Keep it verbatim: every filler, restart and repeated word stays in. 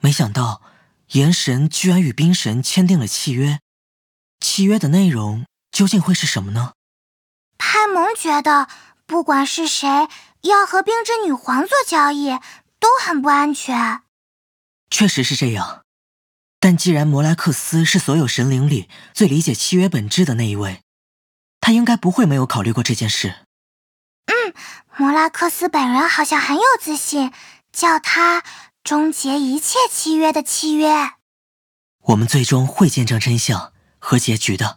没想到炎神居然与冰神签订了契约，契约的内容究竟会是什么呢？ 派蒙觉得，不管是谁要和冰之女皇做交易，都很不安全。 确实是这样，但既然摩拉克斯是所有神灵里最理解契约本质的那一位，他应该不会没有考虑过这件事。 嗯，摩拉克斯本人好像很有自信，叫他终结一切契约的契约。 我们最终会见证真相和结局的。